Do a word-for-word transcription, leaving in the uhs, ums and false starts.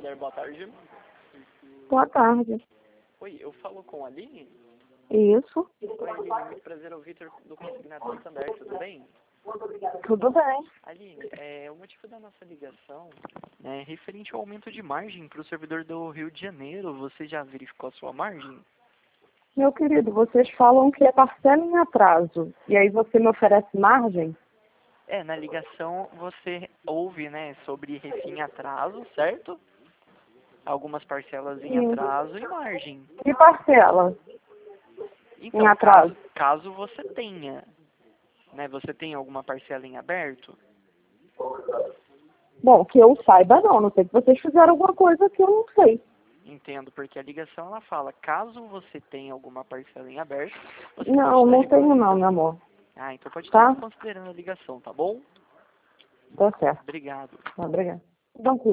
Santander, boa tarde. Boa tarde. Oi, eu falo com a Aline? Isso. Oi, Aline, muito prazer, é o Vitor do Consignado Santander, tudo bem? Tudo bem. Aline, é, o motivo da nossa ligação é referente ao aumento de margem para o servidor do Rio de Janeiro. Você já verificou a sua margem? Meu querido, vocês falam que é parcela em atraso. E aí você me oferece margem? É, na ligação você ouve, né, sobre refim em atraso, certo? Algumas parcelas em Sim. atraso e margem. Que parcela Então, em atraso? caso, caso você tenha, né, você tem alguma parcela em aberto? Bom, que eu saiba não. Não sei que vocês fizeram alguma coisa que eu não sei. Entendo, porque a ligação ela fala, caso você tenha alguma parcela em aberto, você Não, pode não estar tenho não, reconsiderando. meu amor. Ah, então pode Tá? estar considerando a ligação, tá bom? Tá certo. Obrigado. Tá, obrigada. Então,